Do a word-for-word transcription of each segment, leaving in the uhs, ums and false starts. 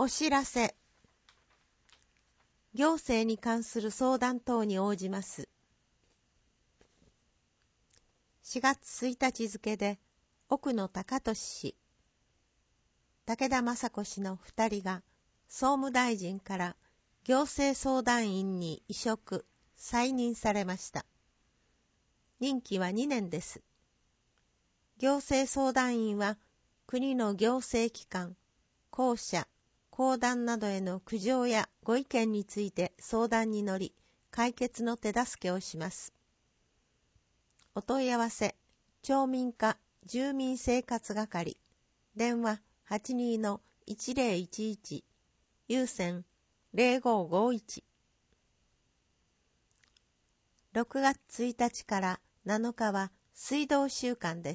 お知らせ。行政に関する相談等に応じます。しがつついたち付で、奥野高俊氏、武田雅子氏の二人が、総務大臣から行政相談員に委嘱、再任されました。任期はにねんです。行政相談員は、国の行政機関、公社、公団などへの苦情やご意見について相談に乗り、解決の手助けをします。お問い合わせ、町民課住民生活係、電話 はちにーのいちぜろいちいち、有線ぜろごごいち。ろくがつついたちからなのかは水道週間です。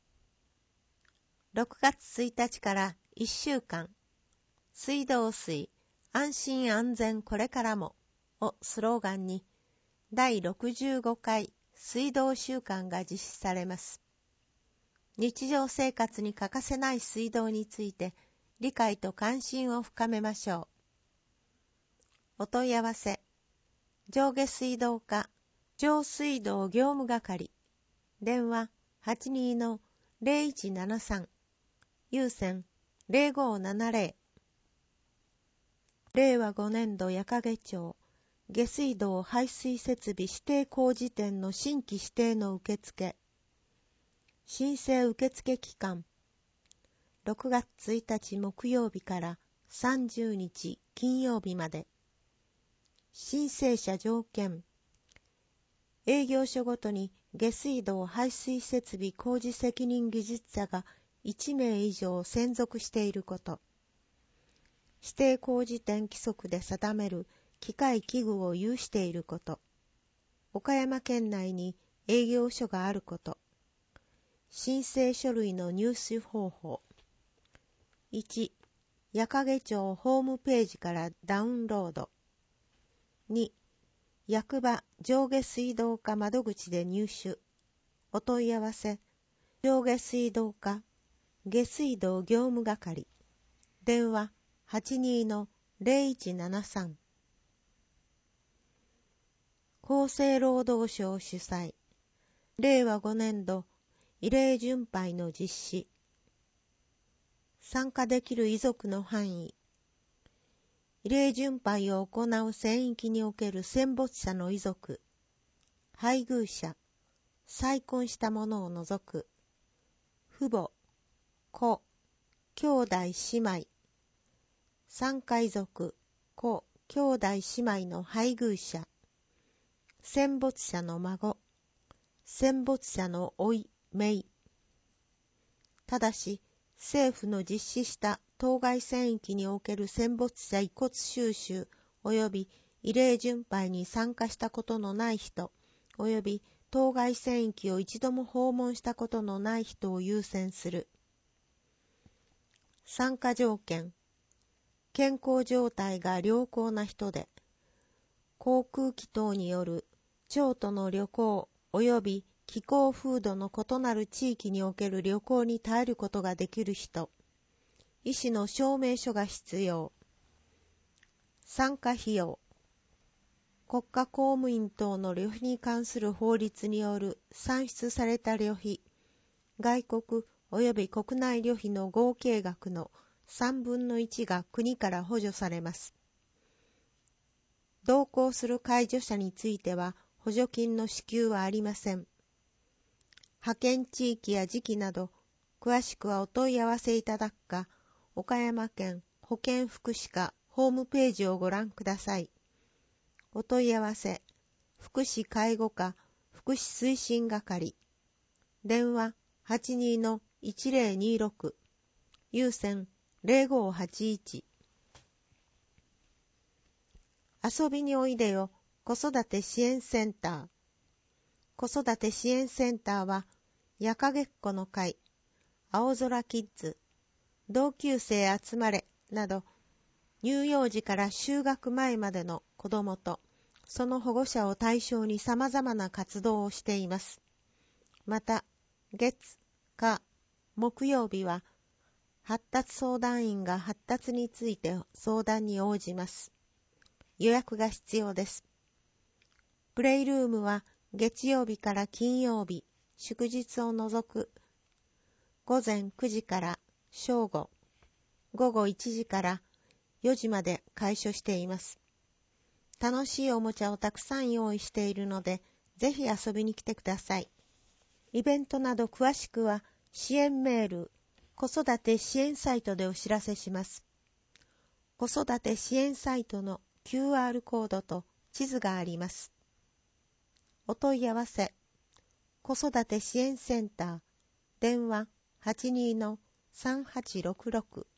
ろくがつついたちからいっしゅうかん、水道水、安心安全これからもをスローガンに、だいろくじゅうごかい水道週間が実施されます。日常生活に欠かせない水道について理解と関心を深めましょう。お問い合わせ、上下水道課上水道業務係、電話 はちにーのぜろいちななさん、有線ぜろごななぜろ。れいわごねんど矢掛町下水道排水設備指定工事店の新規指定の受付。申請受付期間、ろくがつついたち木曜日からさんじゅうにち金曜日まで。申請者条件、営業所ごとに下水道排水設備工事責任技術者がいちめい以上専属していること。指定工事店規則で定める機械器具を有していること。岡山県内に営業所があること。申請書類の入手方法。いち、矢掛町ホームページからダウンロード。に、役場上下水道課窓口で入手。お問い合わせ、上下水道課下水道業務係。電話はちにーのぜろいちななさん。厚生労働省主催、れいわごねんど慰霊巡拝の実施。参加できる遺族の範囲。慰霊巡拝を行う戦域における戦没者の遺族、配偶者、再婚した者を除く、父母、子、兄弟姉妹、参加遺族、子、兄弟姉妹の配偶者、戦没者の孫、戦没者の甥、姪。ただし、政府の実施した当該戦域における戦没者遺骨収集及び慰霊巡拝に参加したことのない人及び当該戦域を一度も訪問したことのない人を優先する。参加条件、健康状態が良好な人で、航空機等による町との旅行及び気候風土の異なる地域における旅行に耐えることができる人、医師の証明書が必要。参加費用、国家公務員等の旅費に関する法律による算出された旅費、外国及び国内旅費の合計額のさんぶんのいちが国から補助されます。同行する介助者については補助金の支給はありません。派遣地域や時期など、詳しくはお問い合わせいただくか、岡山県保健福祉課ホームページをご覧ください。お問い合わせ、福祉介護課福祉推進係。電話はちにーのいちぜろにろく、有線ぜろごはちいち。遊びにおいでよ子育て支援センター。子育て支援センターは、矢掛っ子の会、青空キッズ、同級生集まれなど、乳幼児から就学前までの子どもと、その保護者を対象に様々な活動をしています。また、月、火、木曜日は、 発達相談員が発達について相談に応じます。予約が必要です。プレイルームは月曜日から金曜日、祝日を除く午前くじから正午、午後いちじからよじまで開所しています。楽しいおもちゃをたくさん用意しているので、ぜひ遊びに来てください。イベントなど詳しくは支援メール、子育て支援サイトでお知らせします。子育て支援サイトの キューアール コードと地図があります。お問い合わせ、子育て支援センター、電話 はちにーのさんはちろくろく。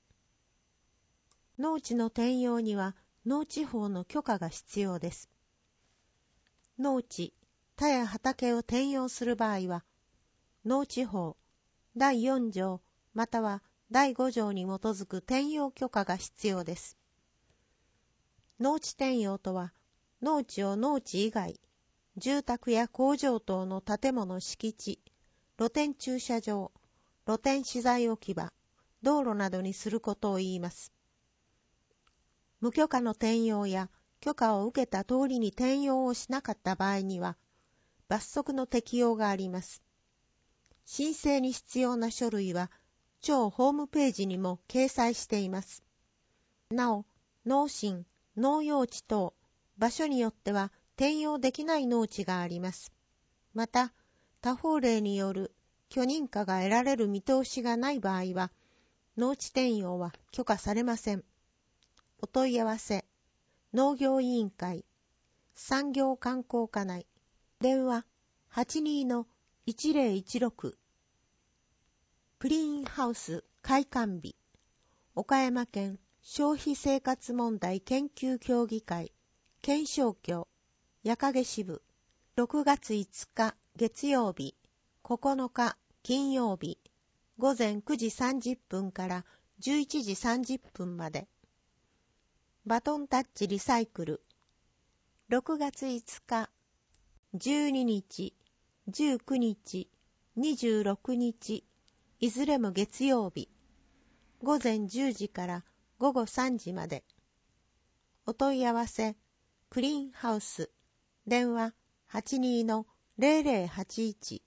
農地の転用には農地法の許可が必要です。農地、田や畑を転用する場合は、農地法だいよん条またはだいご条に基づく転用許可が必要です。農地転用とは、農地を農地以外、住宅や工場等の建物敷地、露天駐車場、露天資材置き場、道路などにすることを言います。無許可の転用や許可を受けた通りに転用をしなかった場合には、罰則の適用があります。申請に必要な書類は、町ホームページにも掲載しています。なお、農心、農用地等、場所によっては転用できない農地があります。また、他法令による許認可が得られる見通しがない場合は、農地転用は許可されません。お問い合わせ、農業委員会、産業観光課内、電話 はちにーのいちぜろいちろく。クリーンハウス開館日、岡山県消費生活問題研究協議会、検証協、矢影支部、ろくがついつか月曜日、ここのか金曜日、午前くじさんじゅっぷんからじゅういちじさんじゅっぷんまで。バトンタッチリサイクル、ろくがついつか、じゅうににち、じゅうくにち、にじゅうろくにち、いずれも月曜日、午前じゅうじから午後さんじまで。お問い合わせ、クリーンハウス、電話 はちにーのぜろぜろはちいち。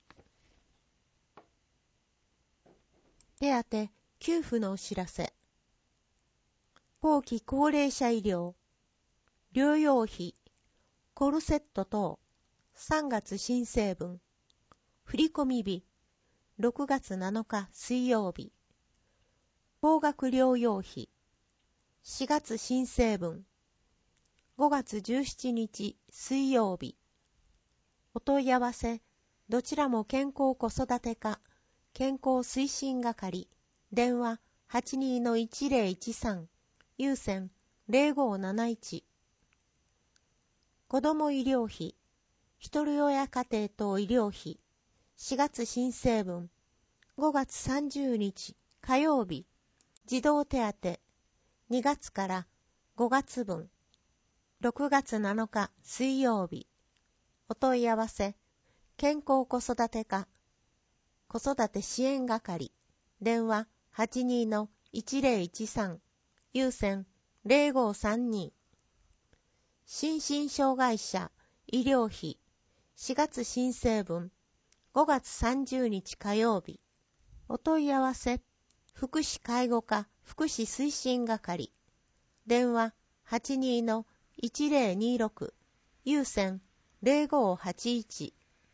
手当、給付のお知らせ。後期高齢者医療、療養費、コルセット等、さんがつ申請分、振込日、ろくがつなのか水曜日、高額療養費、しがつ申請分、ごがつじゅうしちにち水曜日。お問い合わせ、どちらも健康子育て課、健康推進係、電話 はちにーのいちぜろいちさん、有線ぜろごなないち。子ども医療費、ひとり親家庭等医療費、しがつ申請分、ごがつさんじゅうにち火曜日、児童手当、にがつからごがつ分、ろくがつなのか水曜日。お問い合わせ、健康子育て課、子育て支援係、電話 はちにーのいちぜろいちさん、有線ぜろごさんに。心身障害者医療費、しがつ申請分、ごがつさんじゅうにち火曜日。お問い合わせ、福祉介護課福祉推進係、電話 はちにーのいちぜろにろく、有線ぜろごはちいち。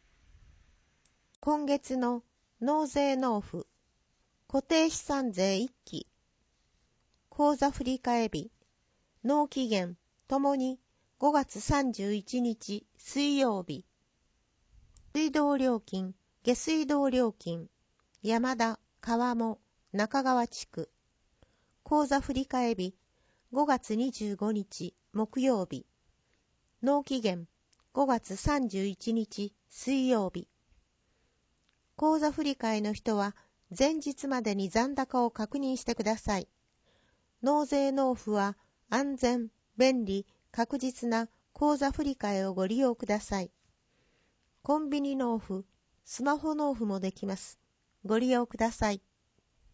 今月の納税納付、固定資産税いっき、口座振替日、納期限ともにごがつさんじゅういちにち水曜日。水道料金、下水道料金、山田、川面、中川地区。口座振替日、ごがつにじゅうごにち木曜日。納期限、ごがつさんじゅういちにち水曜日。口座振替の人は、前日までに残高を確認してください。納税納付は、安全、便利、確実な口座振替をご利用ください。コンビニ納付、スマホ納付もできます。ご利用ください。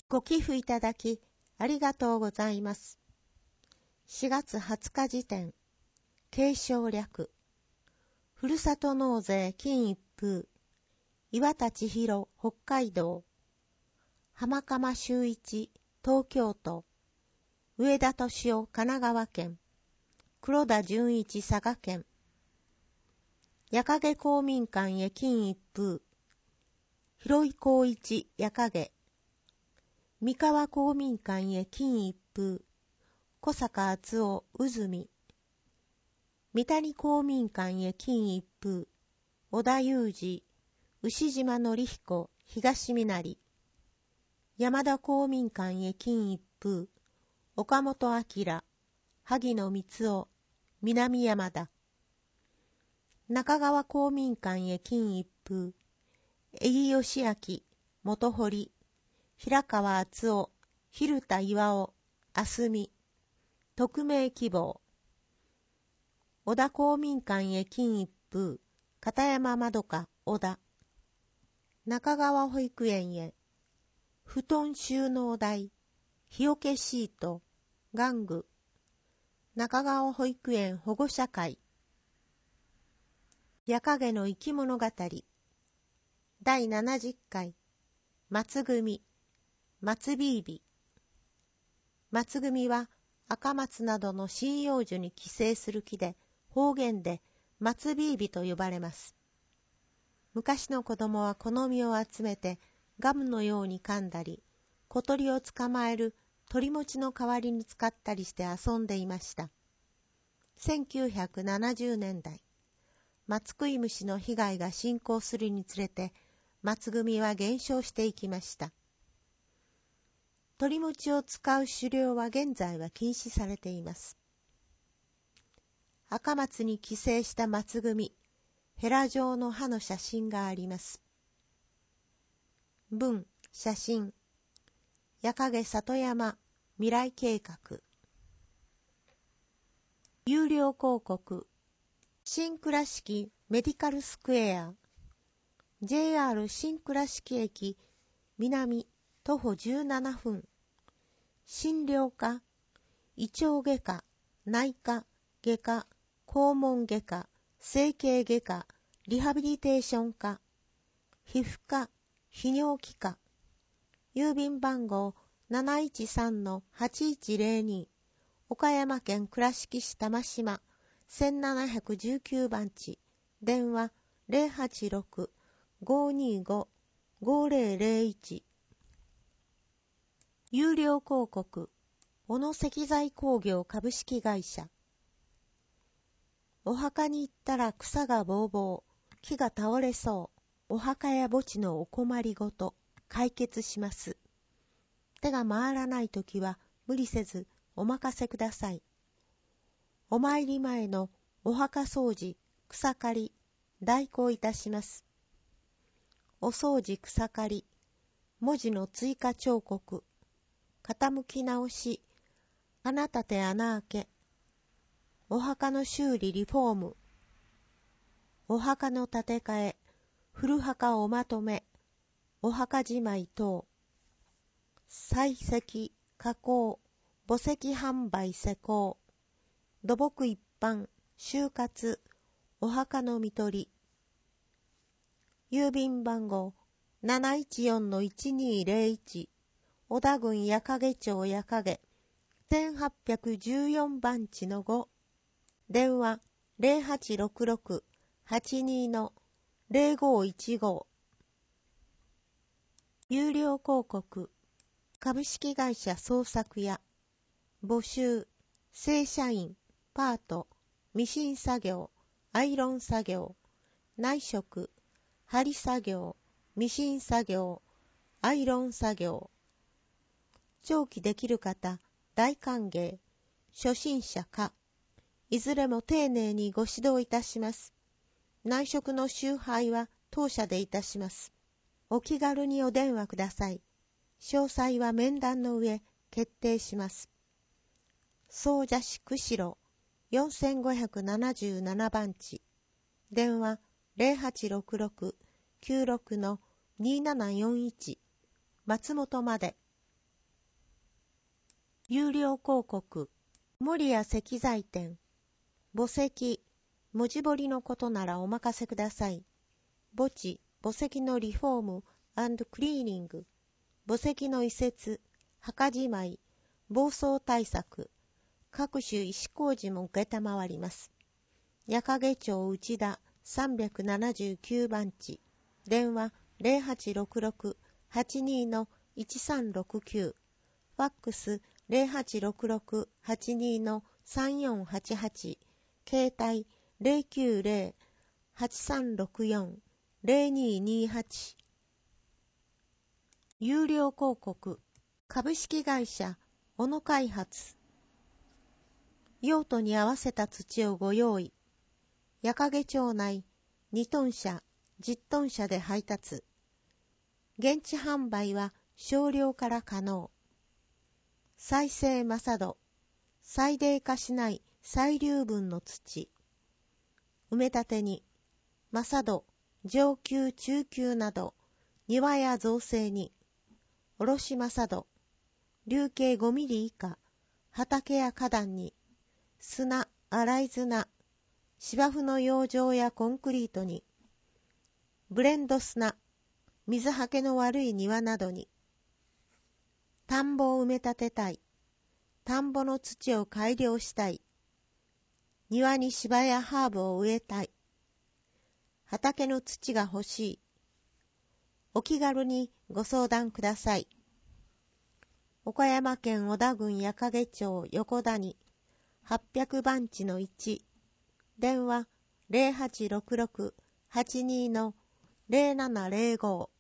ご寄付いただきありがとうございます。しがつはつか時点、継承略。ふるさと納税金一封。岩田千尋北海道。浜鎌修一東京都。上田敏夫神奈川県。黒田純一佐賀県。矢影公民館へ金一封。広井光一矢影。三河公民館へ金一封。小坂厚夫渦見。三谷公民館へ金一封。小田裕二。牛島則彦東みなり。山田公民館へ金一封。岡本明。萩野光夫南山田。中川公民館へ金一封。江木義明元堀。平川敦夫蛭田巌あすみ。匿名希望。小田公民館へ金一封。片山まどか小田。中川保育園へ。布団収納台。日よけシート。玩具。中川保育園保護者会。矢影の生き物語。だいななじゅっかい。松組。松ビービ。松組は赤松などの針葉樹に寄生する木で、方言で松ビービと呼ばれます。昔の子供はこの実を集めてガムのように噛んだり、小鳥を捕まえる鳥もちの代わりに使ったりして遊んでいました。せんきゅうひゃくななじゅうねんだい、松食い虫の被害が進行するにつれて、松組は減少していきました。鳥もちを使う狩猟は現在は禁止されています。赤松に寄生した松組、ヘラ状の葉の写真があります。文、写真。矢影里山未来計画。有料広告。新倉敷メディカルスクエア。ジェイアール 新倉敷駅南徒歩じゅうななふん。診療科、胃腸外科、内科、外科、肛門外科、整形外科、リハビリテーション科、皮膚科、泌尿器科。郵便番号 なないちさんのはちいちゼロに、岡山県倉敷市玉島せんななひゃくじゅうきゅうばんち。電話 ゼロはちろく ごーにーご ごーぜろぜろいち。有料広告。小野石材工業株式会社。お墓に行ったら草がぼうぼう、木が倒れそう。お墓や墓地のお困りごと解決します。手が回らないときは無理せずお任せください。お参り前のお墓掃除、草刈り、代行いたします。お掃除草刈り、文字の追加彫刻、傾き直し、穴立て穴開け、お墓の修理リフォーム、お墓の建て替え、古墓おまとめ、お墓じまい等、採石、加工、墓石販売施工、土木一般、就活、お墓の見取り。郵便番号 なないちよんのいちにーぜろいち、小田郡矢掛町矢掛、せんはっぴゃくじゅうよんばんちのご。電話 ゼロはちろくろく はちにーのゼロごーいちご。有料広告。株式会社創作屋。募集。正社員。パート。ミシン作業。アイロン作業。内職。針作業。ミシン作業。アイロン作業。長期できる方、大歓迎。初心者か。いずれも丁寧にご指導いたします。内職の集配は当社でいたします。お気軽にお電話ください。詳細は面談の上決定します。総社市釧路よんごーなななばんち。電話ゼロはちろくろく きゅうろくのにーななよんいち。松本まで。 有料広告。森屋石材店。墓石、文字彫りのことならお任せください。墓地、墓石のリフォーム&クリーニング。墓石の移設、墓じまい、暴走対策。各種石工事も受けたまわります。矢掛町内田さんびゃくななじゅうきゅうばんち。電話 ゼロはちろくろく はちに いちさんろくきゅう。ファックス ゼロはちろくろく はちに さんよんはちはち。携帯 ゼロきゅうゼロ はちさんろくよん ゼロににはち。有料広告。株式会社小野開発。用途に合わせた土をご用意。矢掛町内にトン車、じゅっトン車で配達。現地販売は少量から可能。再生正土。再泥化しない細粒分の土。埋め立てに、正土、上級中級など、庭や造成に、おろし正土、粒径ごミリ以下、畑や花壇に、砂、洗い砂、芝生の養生やコンクリートに、ブレンド砂、水はけの悪い庭などに、田んぼを埋め立てたい、田んぼの土を改良したい、庭に芝やハーブを植えたい、畑の土が欲しい、お気軽にご相談ください。岡山県小田郡矢掛町横谷はっぴゃくばんちのいち。電話 ゼロはちろくろく はちに ゼロななゼロご。